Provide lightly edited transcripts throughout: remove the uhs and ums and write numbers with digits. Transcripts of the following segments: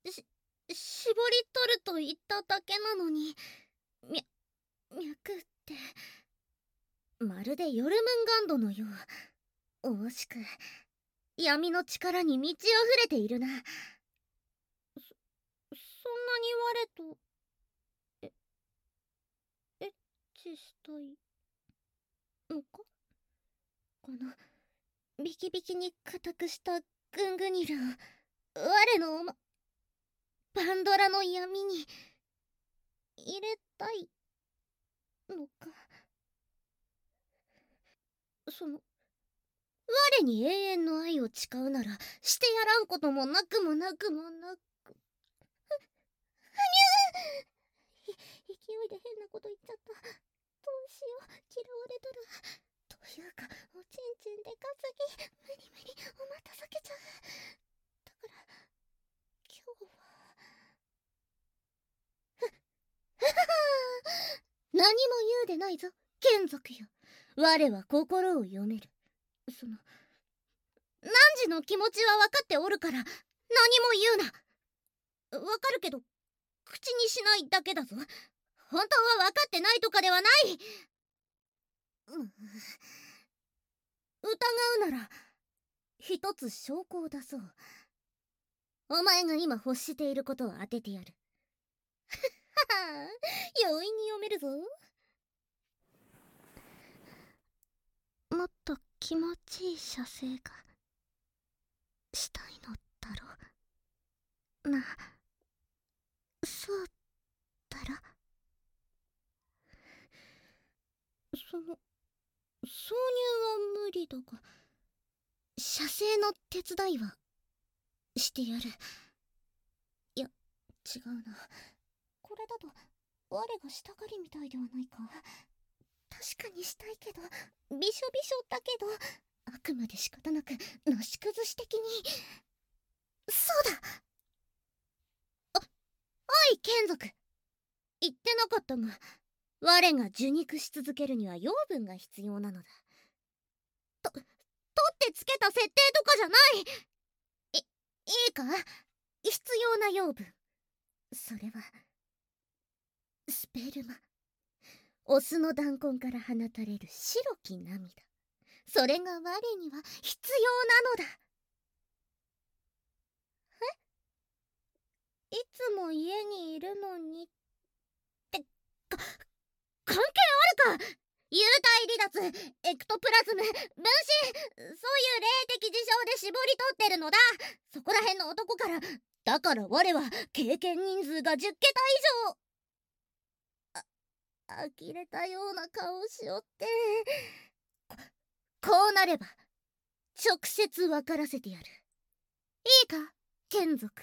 し、絞り取ると言っただけなのに、脈って、まるでヨルムンガンドのよう、惜しく、闇の力に満ち溢れているな。そんなに我と、え、エッチしたいのか？この、ビキビキに固くしたグングニルを、我のパンドラの闇に、入れたいのか。我に永遠の愛を誓うならしてやらんこともなくもなくもなく。勢いで変なこと言っちゃった。どうしよう、嫌われたら。というかおちんちんでかすぎ、無理無理、おまた避けちゃう。だから今日は何も言うでないぞ眷属よ。我は心を読める。汝の気持ちは分かっておるから何も言うな。分かるけど口にしないだけだぞ。本当は分かってないとかではない。疑うなら一つ証拠を出そう。お前が今欲していることを当ててやる。はは容易に読めるぞ。もっと気持ちいい射精がしたいのだろな。そうだろ。挿入は無理だが射精の手伝いはしてやる。いや違うな、これだと我がしたがりみたいではないか。確かにしたいけどびしょびしょだけど、あくまで仕方なくなし崩し的に。そうだ、おい眷属、言ってなかったが我が受肉し続けるには養分が必要なのだ。取ってつけた設定とかじゃない。いいか、必要な養分、それはスペルマ、オスの弾痕から放たれる白き涙。それが我には必要なのだ。いつも家にいるのにって関係あるか。幽体離脱、エクトプラズム、分身、そういう霊的事象で絞り取ってるのだ。そこら辺の男から。だから我は経験人数が10桁以上。呆れたような顔をしおってこうなれば直接分からせてやる。いいか眷属、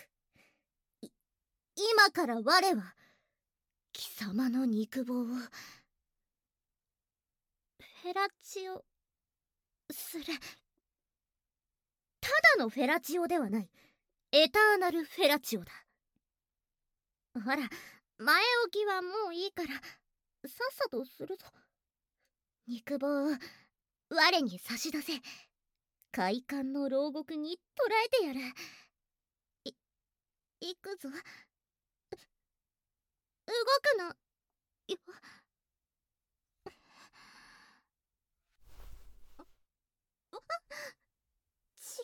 今から我は貴様の肉棒をフェラチオする。ただのフェラチオではない、エターナルフェラチオだ。ほら、前置きはもういいからさっさとするぞ。肉棒を我に差し出せ。快感の牢獄に捕らえてやる。いくぞ。動くなよ。近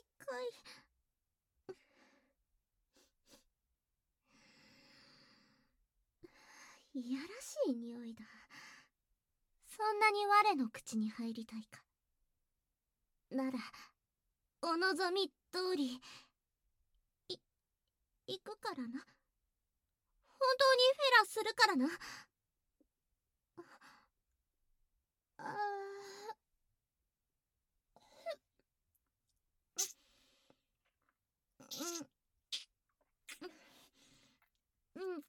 い。いやらしい匂いだ。そんなに我の口に入りたいか。ならお望み通り行くからな。本当にフェラするからな。あうんうん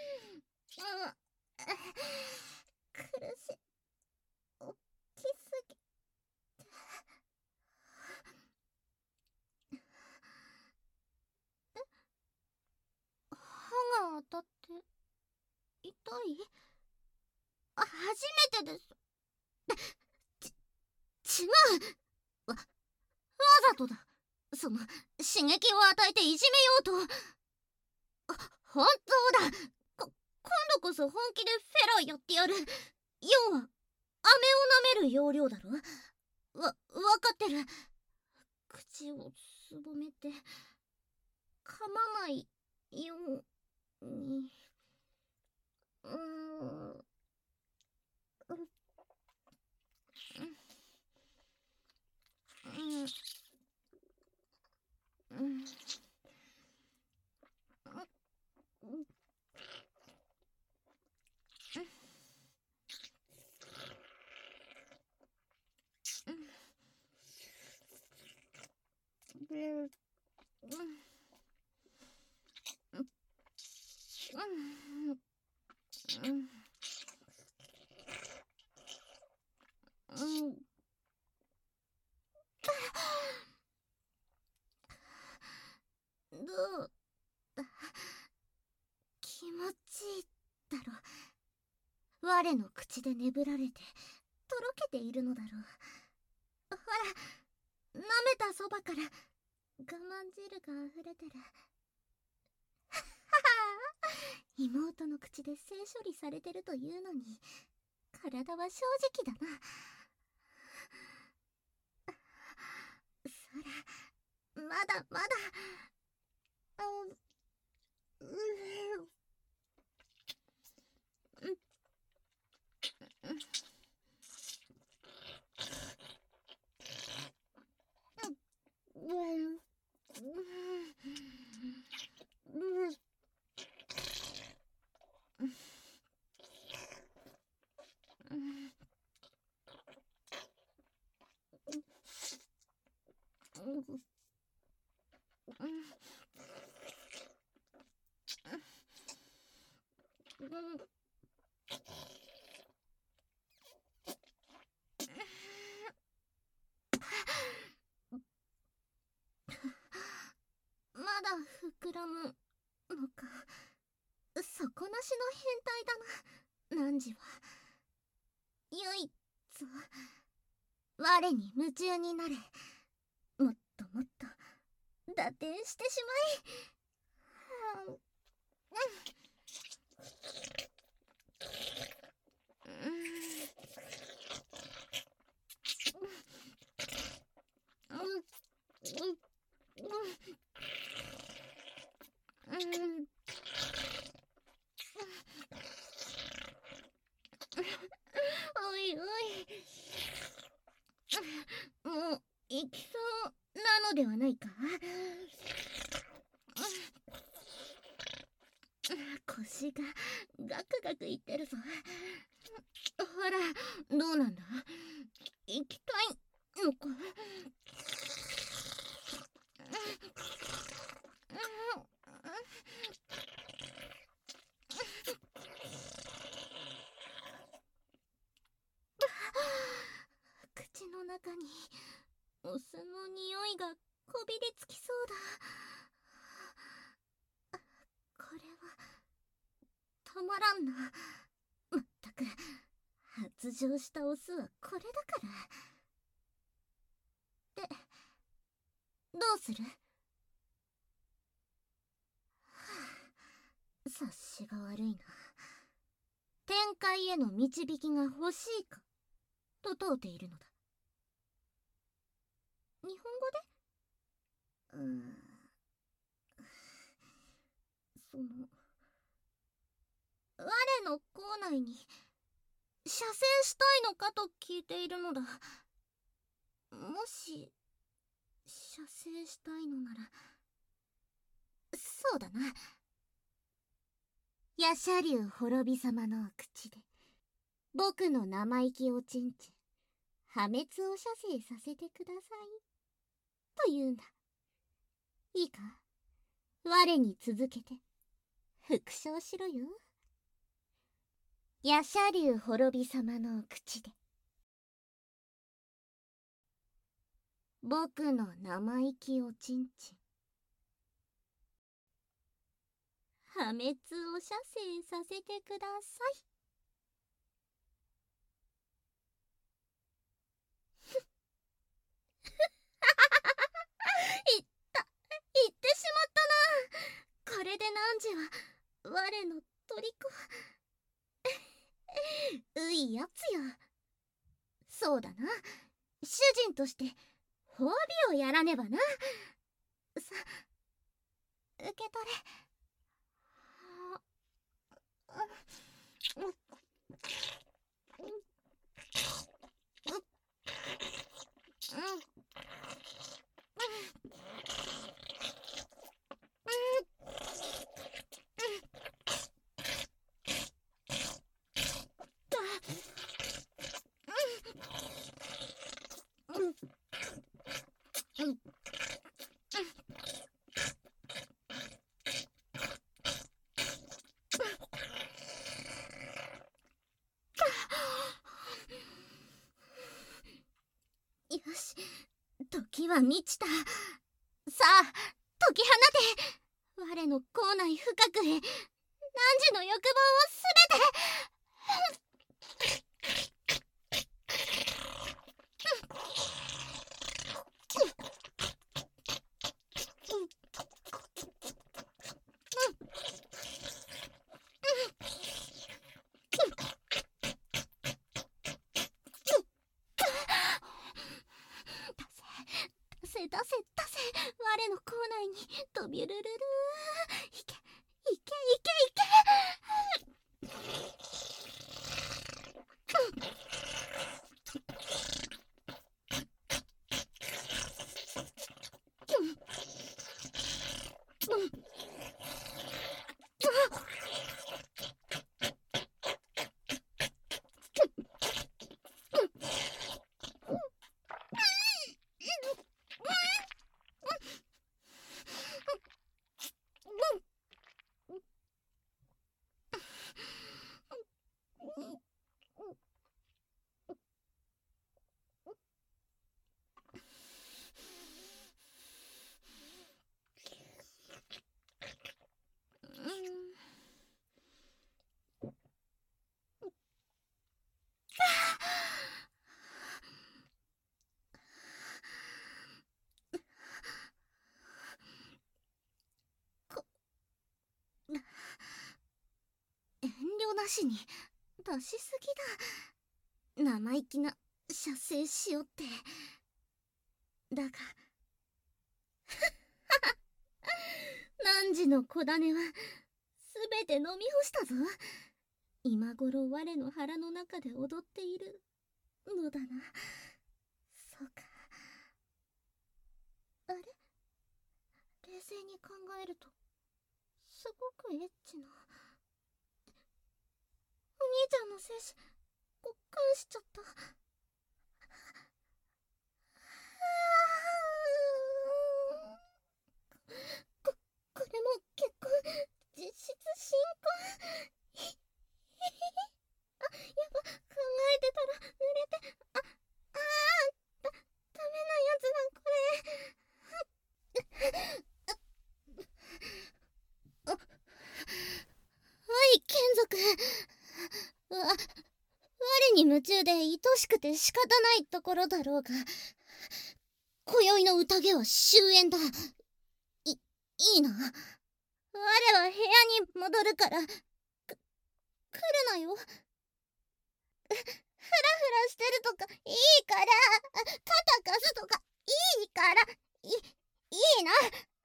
苦しい。大きすぎ。 当たって痛い？初めてです。違う。わざとだ。その刺激を与えていじめようと。本当だ。今度こそ本気でフェラーやってやる。要は飴を舐める要領だろ。わかってる。口をすぼめて噛まないように。どうだ？気持ちいいだろ。我の口で眠られてとろけているのだろう。ほら、舐めたそばから我慢汁が溢れてる。妹の口で性処理されてるというのに体は正直だな。そら、まだまだ。まだ膨らむのか。底なしの変態だな、汝は。唯一我に夢中になれ。もっともっと打点してしまい。おいおい、もう行きそうなのではないか。腰がガクガクいってるぞ。ほら、どうなんだ？行きたいのか？口の中にお酢の匂いがこびりつきそうだ。これはたまらんな。まったく発情したオスはこれだから。で、どうする？察しが悪いな。天界への導きが欲しいかと問うているのだ。日本語で？その我の校内に射精したいのかと聞いているのだ。もし射精したいのなら、そうだな。夜叉竜滅び様の口で僕の生意気おちんちん破滅を射精させてくださいと言うんだ。いいか、我に続けて復唱しろよ。夜叉竜滅び様の口で僕の生意気おちんちん破滅を射精させてください。言ってしまったな。これで汝は我の虜。ういやつよ。そうだな、主人として褒美をやらねばな。さ、受け取れ。よし、時は満ちた。さあ、解き放て。我の口内深くへ、汝の欲望をすべて。出せ我の口内に飛びるるる。いけいけいけいけ。遠慮なしに出しすぎだ。生意気な射精しよって。だが汝の子種はすべて飲み干したぞ。今頃我の腹の中で踊っているのだな。そうか。あれ、冷静に考えるとすごくエッチな。お兄ちゃんの精子交換しちゃった。これも結婚、実質新婚。あ、やば、考えてたら濡れて。ダメなやつだこれ。はい眷属。我に夢中で愛しくて仕方ないところだろうが、今宵の宴は終焉だ。いいな。我は部屋に戻るから、来るなよ。フラフラしてるとかいいから、肩貸すとかいいから、いいな。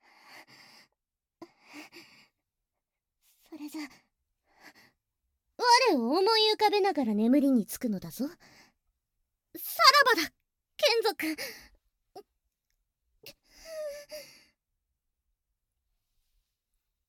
それじゃ我を思い浮かべながら眠りにつくのだぞ。さらばだ、眷属。